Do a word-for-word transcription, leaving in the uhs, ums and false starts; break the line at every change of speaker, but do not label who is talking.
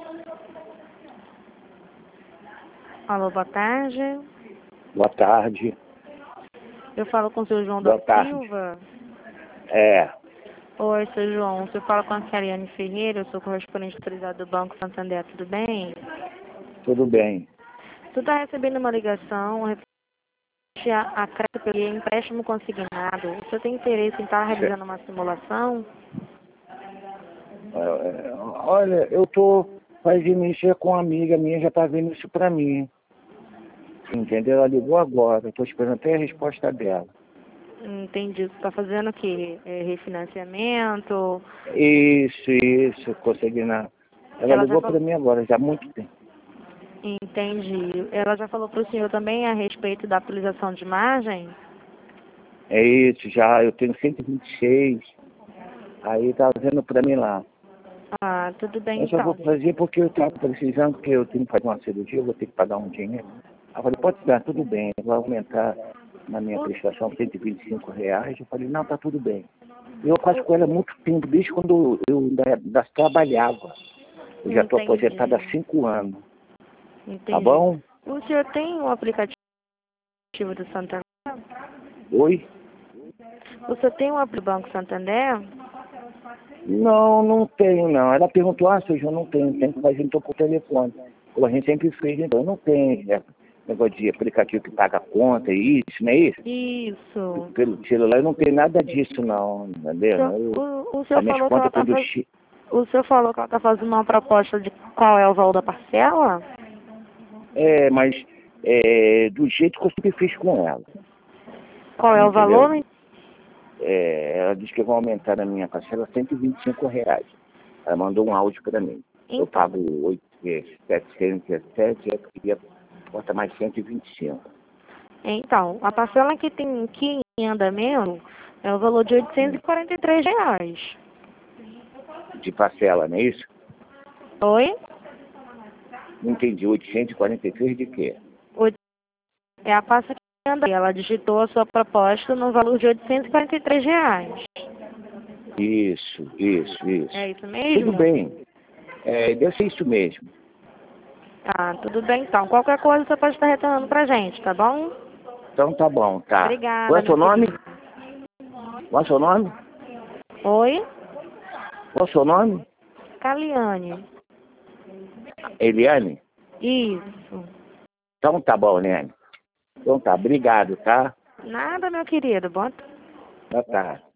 Alô, boa tarde.
Boa tarde.
Eu falo com o seu João
Boa
da
tarde.
Silva.
É,
Oi, seu João. Você fala com a Kariane Ferreira, eu sou correspondente autorizado do Banco Santander, tudo bem?
tudo bem.
Tu está recebendo uma ligação referente a, a crédito pelo empréstimo consignado. Você tem interesse em estar realizando uma simulação?
É, é, olha, eu tô fazendo isso com uma amiga minha, já tá vendo isso pra mim. Entendeu? Ela ligou agora, eu tô esperando até a resposta dela.
Entendi. Você está fazendo o quê? É, refinanciamento?
Isso, isso, consegui na. Ela
Ela já
ligou
falou...
pra mim agora, já há muito tempo.
Entendi. Ela já falou para o senhor também a respeito da atualização de margem?
É isso, já, eu tenho cento e vinte e seis, aí tá vendo pra mim lá.
Ah, tudo bem
Eu só vou
então.
fazer porque eu tava precisando, porque eu tenho que fazer uma cirurgia, eu vou ter que pagar um dinheiro. Aí eu falei, pode dar, tudo bem, vai aumentar na minha prestação cento e vinte e cinco reais. Eu falei, não, tá tudo bem. Eu faço com ela há muito tempo, desde quando eu ainda, ainda trabalhava. Eu já estou
Entendi.
aposentado há cinco anos.
Entendi.
Tá bom?
O senhor tem um aplicativo do Santander?
Oi?
O senhor tem um app do Banco Santander?
Não, não tenho não. Ela perguntou, ah, seu João, não tenho, tem que fazer então por telefone. Como a gente sempre fez, então não tem é, negócio de aplicativo que paga a conta e isso, não é isso?
Isso.
Pelo celular não tem nada disso não,
O
entendeu?
senhor,
Eu,
o, o
as
senhor
minhas
falou que ela
contas
tá
tudo
faz...
chi...
O senhor falou que ela está fazendo uma proposta de qual é o valor da parcela?
É, mas é, do jeito que eu sempre fiz com ela,
Qual é o
entendeu?
valor?
É, ela disse que vai aumentar na minha parcela cento e vinte e cinco reais. Ela mandou um áudio para mim. Eu
Então,
pago oito, é, setecentos e sete, ela queria botar mais cento e vinte e cinco.
então, a parcela que tem que em andamento é o valor de oitocentos e quarenta e três reais.
De parcela, não é isso?
Oi?
Não entendi. oitocentos e quarenta e três de quê?
Oito- É a parcela que anda. Ela digitou a sua proposta no valor de oitocentos e quarenta e três reais.
Isso, isso, isso.
É isso mesmo?
Tudo bem. É, deve ser isso mesmo.
Ah, tudo bem então. Qualquer coisa você pode estar retornando pra gente, tá bom?
Então tá bom, tá. Qual
Obrigada,
é o seu
meu
nome?
querido.
Qual é o seu nome?
Oi?
Qual é o seu nome?
Caliane.
Eliane?
Isso.
Então tá bom, né? Então tá, obrigado, tá?
Nada, meu querido. Bom
Boa tarde.